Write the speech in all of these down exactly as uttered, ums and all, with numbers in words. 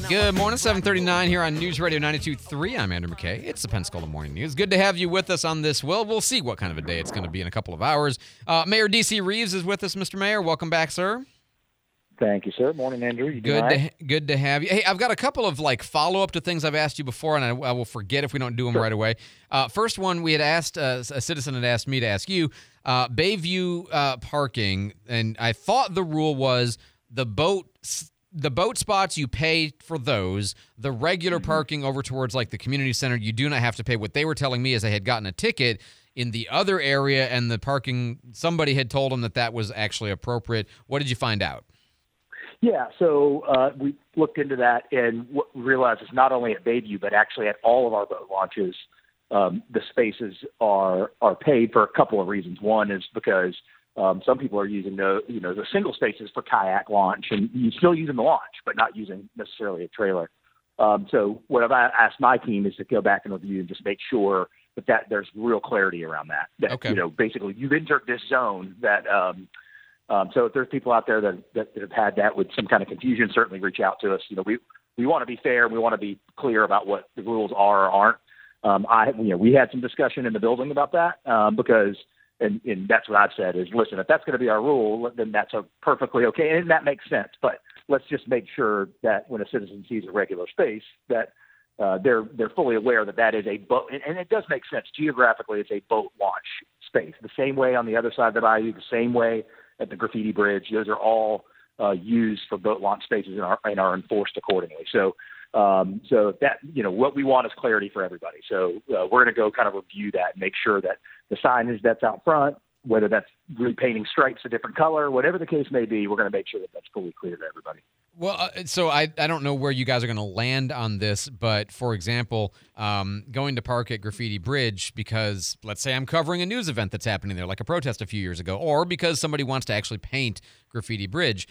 Good morning, seven thirty-nine here on News Radio ninety-two point three. I'm Andrew McKay. It's the Pensacola Morning News. Good to have you with us on this. Well, we'll see what kind of a day it's going to be in a couple of hours. Uh, Mayor D C. Reeves is with us, Mister Mayor. Welcome back, sir. Thank you, sir. Morning, Andrew. You good, right? to, good to have you. Hey, I've got a couple of like follow-up to things I've asked you before, and I, I will forget if we don't do them sure. right away. Uh, first one, we had asked, uh, a citizen had asked me to ask you, uh, Bayview uh, parking, and I thought the rule was the boat the boat spots, you pay for those. The regular mm-hmm. parking over towards like the community center, you do not have to pay. What they were telling me is they had gotten a ticket in the other area, and the parking, somebody had told them that that was actually appropriate. What did you find out? Yeah, so uh, we looked into that and w- realized it's not only at Bayview, but actually at all of our boat launches, um, the spaces are are paid for a couple of reasons. One is because um, some people are using the you know the single spaces for kayak launch, and you still using the launch, but not using necessarily a trailer. Um, so what I've asked my team is to go back and review and just make sure that, that there's real clarity around that. That okay. you know basically you've entered this zone that. Um, Um, so if there's people out there that, that, that have had that with some kind of confusion, certainly reach out to us. You know, we, we want to be fair. We want to be clear about what the rules are or aren't. Um, I, you know, we had some discussion in the building about that um, because, and, and that's what I've said is, listen, if that's going to be our rule, then that's a perfectly okay. And that makes sense. But let's just make sure that when a citizen sees a regular space, that uh, they're they're fully aware that that is a boat. And, and it does make sense geographically. It's a boat launch space. The same way on the other side of the bayou, the same way at the Graffiti Bridge. Those are all uh, used for boat launch spaces and are, and are enforced accordingly. So, um, so that, you know, what we want is clarity for everybody. So uh, we're going to go kind of review that and make sure that the signage that's out front, whether that's repainting stripes a different color, whatever the case may be, we're going to make sure that that's fully clear to everybody. Well, uh, so I, I don't know where you guys are going to land on this, but for example, um, going to park at Graffiti Bridge because, let's say I'm covering a news event that's happening there, like a protest a few years ago, or because somebody wants to actually paint Graffiti Bridge,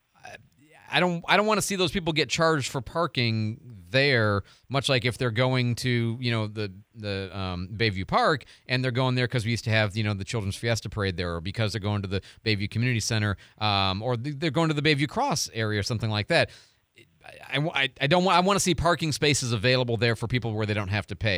I don't I don't want to see those people get charged for parking there, much like if they're going to, you know, the the um, Bayview Park and they're going there because we used to have, you know, the Children's Fiesta Parade there, or because they're going to the Bayview Community Center, um, or they're going to the Bayview Cross area or something like that. I, I, I don't want I want to see parking spaces available there for people where they don't have to pay.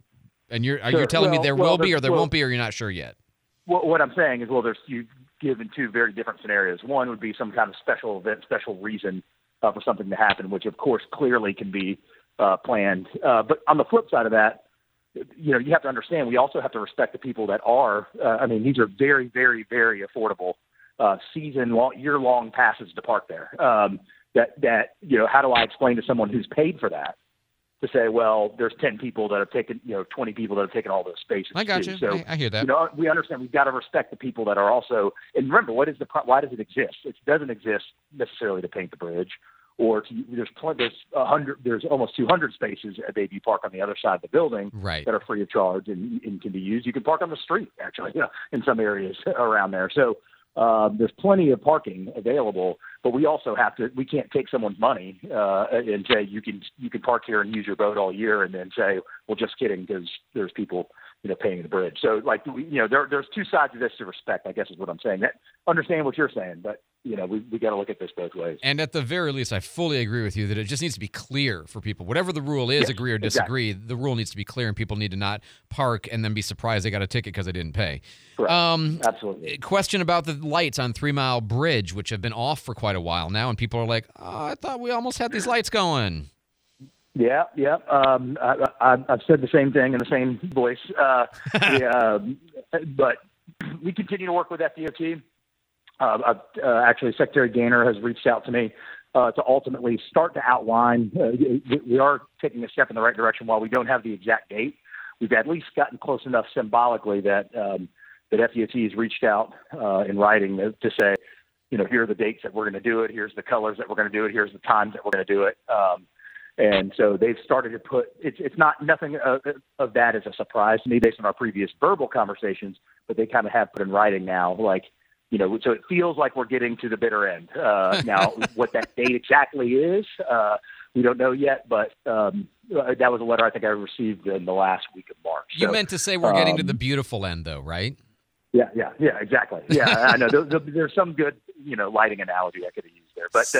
And you're are sure. you telling well, me there well, will be or there well, won't be, or you're not sure yet? Well, what I'm saying is, well, there's you given two very different scenarios. One would be some kind of special event, special reason uh, for something to happen, which of course clearly can be uh, planned. Uh, but on the flip side of that, you know, you have to understand we also have to respect the people that are. Uh, I mean, these are very, very, very affordable uh, season, long, year-long passes to park there. Um, that that you know, how do I explain to someone who's paid for that? To say, well, there's ten people that have taken, you know, twenty people that have taken all those spaces. I got too. you. So, I, I hear that. You know, we understand we've got to respect the people that are also. And remember, what is the why does it exist? It doesn't exist necessarily to paint the bridge, or to, there's plenty, there's a hundred, there's almost two hundred spaces at Bayview Park on the other side of the building right. that are free of charge and, and can be used. You can park on the street actually, you know, in some areas around there. So. Uh, there's plenty of parking available, but we also have to. We can't take someone's money uh, and say you can you can park here and use your boat all year, and then say, well, just kidding, because there's people you know paying the bridge. So like we, you know, there there's two sides of this to respect. I guess is what I'm saying. That, understand what you're saying, but you know, we we got to look at this both ways. And at the very least, I fully agree with you that it just needs to be clear for people. Whatever the rule is, yes, agree or disagree, exactly. the rule needs to be clear, and people need to not park and then be surprised they got a ticket because they didn't pay. Correct. Um, Absolutely. Question about the lights on Three Mile Bridge, which have been off for quite a while now, and people are like, oh, I thought we almost had these lights going. Yeah, yeah. Um, I, I, I've said the same thing in the same voice. Uh, yeah, but we continue to work with F D O T. Uh, uh, actually, Secretary Gaynor has reached out to me uh, to ultimately start to outline. Uh, we are taking a step in the right direction. While we don't have the exact date, we've at least gotten close enough symbolically that um, that F D O T has reached out uh, in writing to, to say, you know, here are the dates that we're going to do it. Here's the colors that we're going to do it. Here's the times that we're going to do it. Um, and so they've started to put. It's it's not nothing of, of that is a surprise to me based on our previous verbal conversations, but they kind of have put in writing now, like. You know, so it feels like we're getting to the bitter end. Uh, now, what that date exactly is, uh, we don't know yet, but um, that was a letter I think I received in the last week of March. You so, meant to say we're getting um, to the beautiful end, though, right? Yeah, yeah, yeah, exactly. Yeah, I know. There, there's some good, you know, lighting analogy I could have used there. But uh,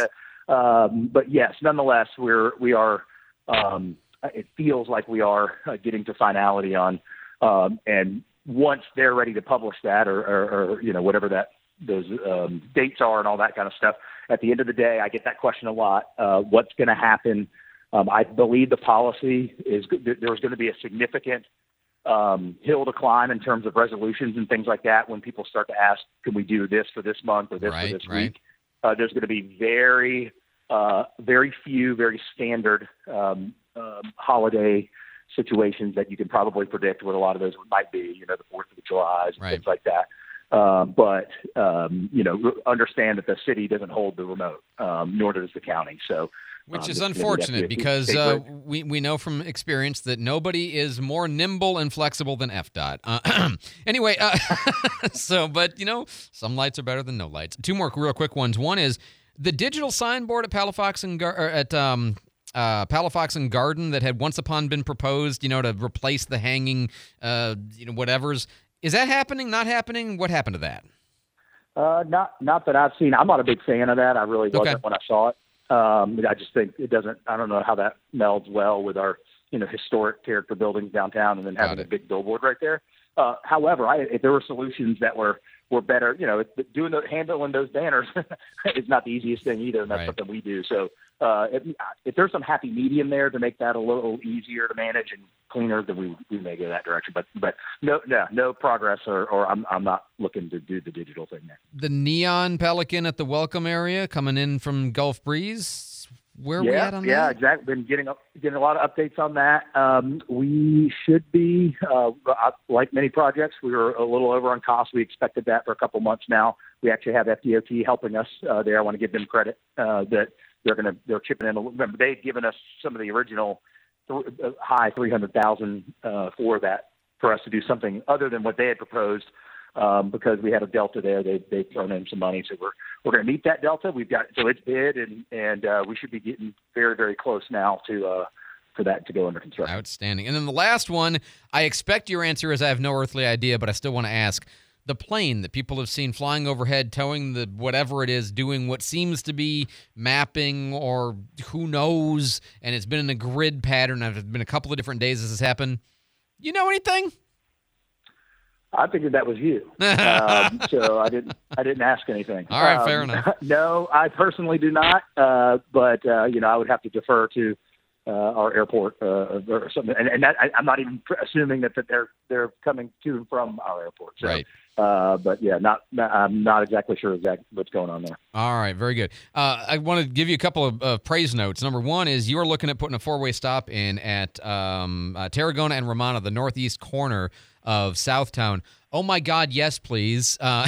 um, but yes, nonetheless, we're we are. Um, it feels like we are uh, getting to finality on, um, and once they're ready to publish that, or, or, or you know whatever that those um, dates are and all that kind of stuff. At the end of the day, I get that question a lot. Uh, what's going to happen? Um, I believe the policy is there's going to be a significant um, hill to climb in terms of resolutions and things like that. When people start to ask, can we do this for this month or this right, for this right. week? Uh, there's going to be very, uh, very few, very standard um, um, holiday situations that you can probably predict what a lot of those might be. You know, the Fourth of July and right. things like that. Um, but um, you know, understand that the city doesn't hold the remote, um, nor does the county. So. Which um, is unfortunate be because uh, we, we know from experience that nobody is more nimble and flexible than F DOT. Uh, anyway, uh, so, but, you know, some lights are better than no lights. Two more real quick ones. One is the digital signboard at Palafox and, Gar- or at um, uh, Palafox and Garden that had once upon been proposed, you know, to replace the hanging, uh, you know, whatevers. Is that happening, not happening? What happened to that? Uh, not not that I've seen. I'm not a big fan of that. I really wasn't Okay. when I saw it. Um, I just think it doesn't, I don't know how that melds well with our, you know, historic character buildings downtown and then having a big billboard right there. Uh, however, I, if there were solutions that were, were better, you know, doing the handling those banners is not the easiest thing either. And that's right. something we do. So, uh, if, if there's some happy medium there to make that a little easier to manage and cleaner, then we, we may go that direction, but, but no, no, no progress or, or I'm, I'm not looking to do the digital thing there. The neon pelican at the welcome area coming in from Gulf Breeze. Where are yeah, we at on yeah, that? Yeah, exactly. Been getting getting a lot of updates on that. Um, we should be, uh, like many projects, we were a little over on cost. We expected that for a couple months now. We actually have F D O T helping us uh, there. I want to give them credit uh, that they're going to they're chipping in. A little. Remember, they'd given us some of the original th- high three hundred thousand uh, for that for us to do something other than what they had proposed. Um, because we had a delta there, they they've thrown in some money, so we're we're going to meet that delta. We've got so it's bid, and and uh, we should be getting very very close now to uh, for that to go under construction. Outstanding. And then the last one, I expect your answer is I have no earthly idea, but I still want to ask. The plane that people have seen flying overhead, towing the whatever it is, doing what seems to be mapping or who knows, and it's been in a grid pattern. It's been a couple of different days this has happened. You know anything? I figured that was you, um, so I didn't. I didn't ask anything. All right, um, fair enough. No, I personally do not. Uh, but uh, you know, I would have to defer to uh, our airport uh, or something. And, and that, I, I'm not even assuming that, that they're they're coming to and from our airport. So, right. Uh, but yeah, not, not. I'm not exactly sure exactly what's going on there. All right, very good. Uh, I want to give you a couple of uh, praise notes. Number one is you are looking at putting a four-way stop in at um, uh, Tarragona and Romana, the northeast corner of Southtown. Oh my God, yes, please, uh,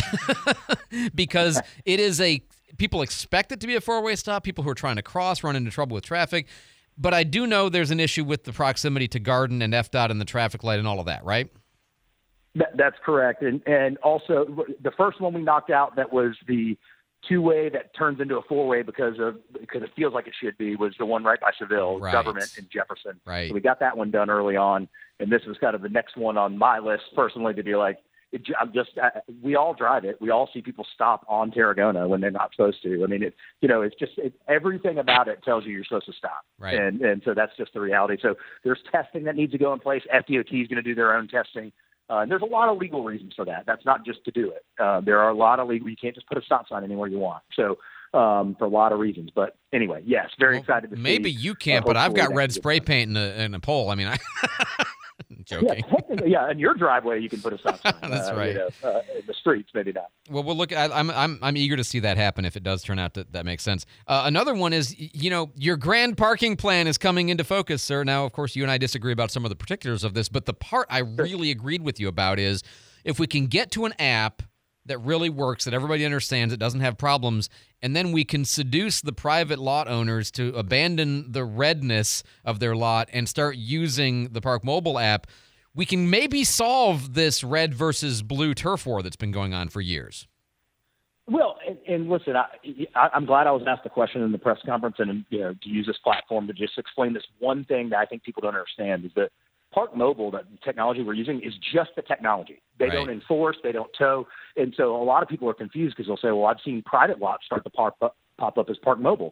because it is a people expect it to be a four-way stop. People who are trying to cross run into trouble with traffic, but I do know there's an issue with the proximity to Garden and F DOT and the traffic light and all of that, right? That, that's correct, and and also the first one we knocked out that was the two-way that turns into a four-way because of because it feels like it should be was the one right by Seville, right. Government in Jefferson. Right. So we got that one done early on, and this was kind of the next one on my list personally to be like, it, I'm just I, we all drive it. We all see people stop on Tarragona when they're not supposed to. I mean, it you know it's just it, everything about it tells you you're supposed to stop, right. and and so that's just the reality. So there's testing that needs to go in place. F D O T is going to do their own testing. Uh, and there's a lot of legal reasons for that. That's not just to do it. Uh, there are a lot of legal. You can't just put a stop sign anywhere you want. So um, for a lot of reasons. But anyway, yes, very well, excited to maybe see. Maybe you can't, uh, but I've got red get spray done. paint in a, in a pole. I mean, I joking. Yeah, technically, yeah, in your driveway you can put a stop sign. That's uh, right. You know, uh, in the streets, maybe not. Well, we'll look. I, I'm I'm I'm eager to see that happen if it does turn out that that makes sense. Uh, another one is, you know, your grand parking plan is coming into focus, sir. Now, of course, you and I disagree about some of the particulars of this, but the part I really agreed with you about is if we can get to an app that really works, that everybody understands, it doesn't have problems, and then we can seduce the private lot owners to abandon the redness of their lot and start using the Park Mobile app, we can maybe solve this red versus blue turf war that's been going on for years. Well, and, and listen, I, I, I'm glad I was asked the question in the press conference, and you know, to use this platform to just explain this one thing that I think people don't understand is that Park Mobile, that the technology we're using, is just the technology. They right. don't enforce, they don't tow, and so a lot of people are confused because they'll say, "Well, I've seen private lots start to pop up, pop up as Park Mobile."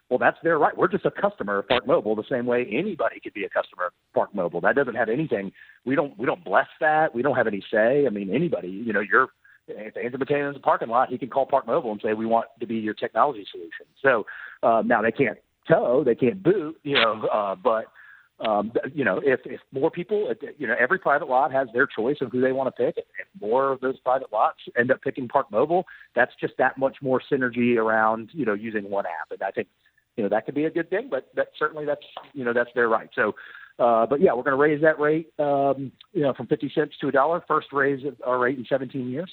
Well, that's their right. We're just a customer of Park Mobile the same way anybody could be a customer of Park Mobile. That doesn't have anything. We don't we don't bless that. We don't have any say. I mean, anybody, you know, you're if Andrew McCain in the parking lot, he can call Park Mobile and say, we want to be your technology solution. So uh, now they can't tow, they can't boot, you know, uh, but, um, you know, if, if more people, you know, every private lot has their choice of who they want to pick. If more of those private lots end up picking Park Mobile, that's just that much more synergy around, you know, using one app. And I think, you know, that could be a good thing, but that certainly that's, you know, that's their right. So, uh, but yeah, we're going to raise that rate, um, you know, from fifty cents to a dollar, first raise our rate in seventeen years.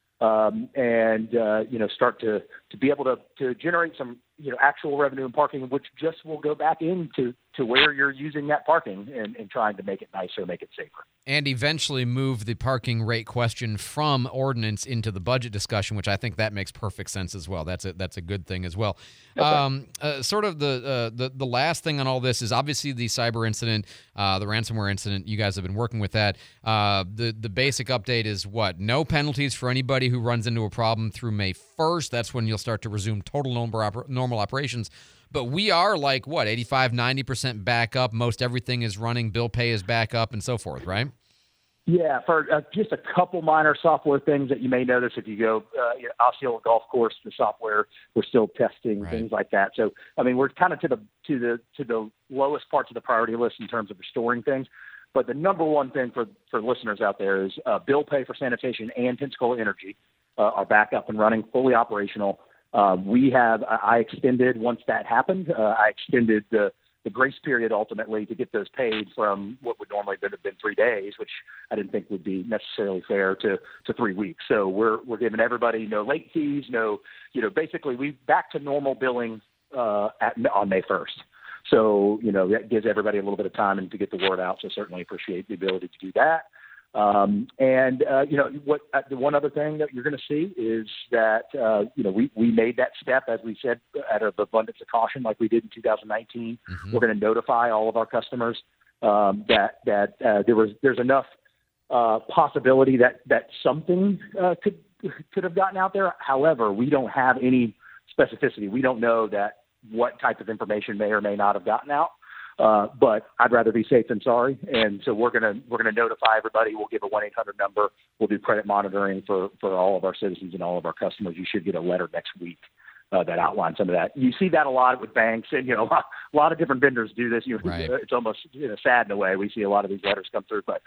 Um, and, uh, you know, start to, to be able to, to generate some, you know, actual revenue in parking, which just will go back into to where you're using that parking and, and trying to make it nicer, make it safer. And eventually move the parking rate question from ordinance into the budget discussion, which I think that makes perfect sense as well. That's a, that's a good thing as well. Okay. Um, uh, sort of the, uh, the the last thing on all this is obviously the cyber incident, uh, the ransomware incident. You guys have been working with that. Uh, the, the basic update is what? No penalties for anybody who runs into a problem through May first. That's when you'll start to resume total normal, normal operations. But we are like, what, eighty-five, ninety percent back up. Most everything is running. Bill pay is back up and so forth, right? Yeah, for uh, just a couple minor software things that you may notice if you go, uh, you know, Osceola Golf Course, the software, we're still testing, right. Things like that. So, I mean, we're kind of to the to the to the lowest parts of the priority list in terms of restoring things. But the number one thing for, for listeners out there is uh, bill pay for sanitation and Pensacola Energy uh, are back up and running, fully operational. Uh, we have, I extended, once that happened, uh, I extended the, the grace period ultimately to get those paid from what would normally have been three days, which I didn't think would be necessarily fair, to, to three weeks. So we're, we're giving everybody no late fees, no, you know, basically we back to normal billing uh, at, on May first. So, you know, that gives everybody a little bit of time and to get the word out. So certainly appreciate the ability to do that. Um, and, uh, you know, what, uh, the one other thing that you're going to see is that, uh, you know, we, we made that step, as we said, out of abundance of caution, like we did in two thousand nineteen. Mm-hmm. We're going to notify all of our customers, um, that, that, uh, there was, there's enough, uh, possibility that, that something, uh, could, could have gotten out there. However, we don't have any specificity. We don't know that what type of information may or may not have gotten out. Uh, but I'd rather be safe than sorry. And so we're going to, we're going to notify everybody. We'll give a one eight hundred number. We'll do credit monitoring for, for all of our citizens and all of our customers. You should get a letter next week, uh, that outlines some of that. You see that a lot with banks, and, you know, a lot, a lot of different vendors do this. You know, right. It's almost, you know, sad in a way. We see a lot of these letters come through, but,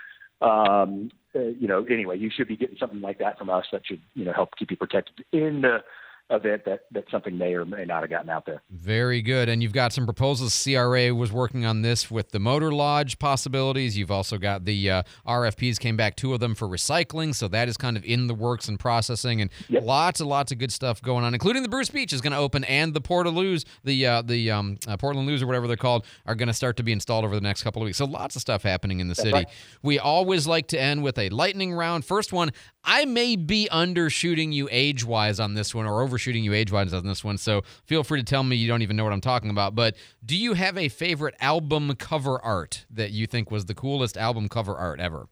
um, uh, you know, anyway, you should be getting something like that from us that should, you know, help keep you protected in the event that, that something may or may not have gotten out there. Very good. And you've got some proposals. C R A was working on this with the Motor Lodge possibilities. You've also got the uh, R F Ps came back, two of them for recycling. So that is kind of in the works and processing, and yep. lots and lots of good stuff going on, including the Bruce Beach is going to open, and the Portaloos, the uh, the um, uh, Portland Loos or whatever they're called, are going to start to be installed over the next couple of weeks. So lots of stuff happening in the That's city. Right. We always like to end with a lightning round. First one, I may be undershooting you age-wise on this one, or overshooting you age-wise on this one, so feel free to tell me you don't even know what I'm talking about. But do you have a favorite album cover art that you think was the coolest album cover art ever?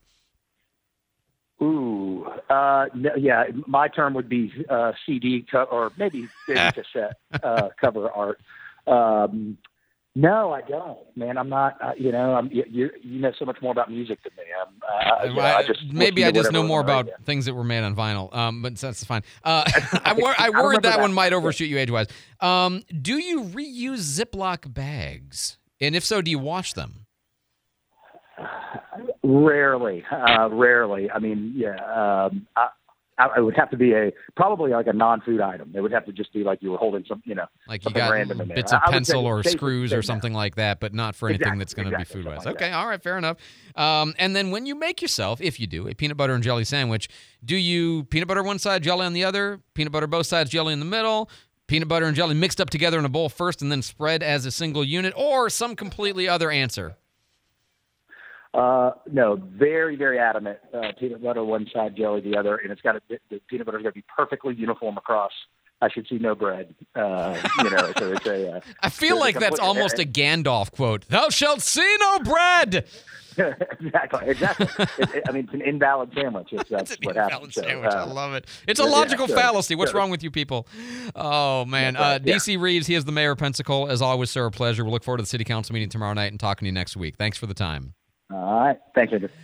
Ooh, uh, no, yeah, my term would be uh, C D co- or maybe cassette uh, cover art. Um, No, I don't, man. I'm not. Uh, you know, I'm. You, you know so much more about music than me. I'm, uh, you know, I just maybe I just know more about right things that were made on vinyl. Um, but that's fine. Uh, I, wor- I worried I that, that one might overshoot you age-wise. Um, do you reuse Ziploc bags? And if so, do you wash them? Rarely, uh, rarely. I mean, yeah. Um, I, I, it would have to be a probably like a non-food item. It would have to just be like you were holding some, you know, like you got bits of pencil or screws or something that. like that, but not for anything exactly, that's going to exactly, be food-wise. Like okay, that. All right, fair enough. Um, and then when you make yourself, if you do, a peanut butter and jelly sandwich, do you peanut butter one side, jelly on the other, peanut butter both sides, jelly in the middle, peanut butter and jelly mixed up together in a bowl first and then spread as a single unit, or some completely other answer? Uh, no, very, very adamant. Uh, peanut butter one side, jelly the other, and it's got to, the peanut butter's got to be perfectly uniform across. I should see no bread. Uh, you know, so it's a. Uh, I feel like that's almost a Gandalf quote. Thou shalt see no bread. exactly, exactly. It, it, I mean, it's an invalid sandwich. It's, that's It's an what invalid happens. sandwich. So, I uh, love it. It's a yeah, logical sure, fallacy. What's sure. wrong with you people? Oh, man. That's right, Uh, yeah. D C Reeves, he is the mayor of Pensacola. As always, sir, a pleasure. We'll look forward to the city council meeting tomorrow night and talking to you next week. Thanks for the time. All right. Thanks, Andrew.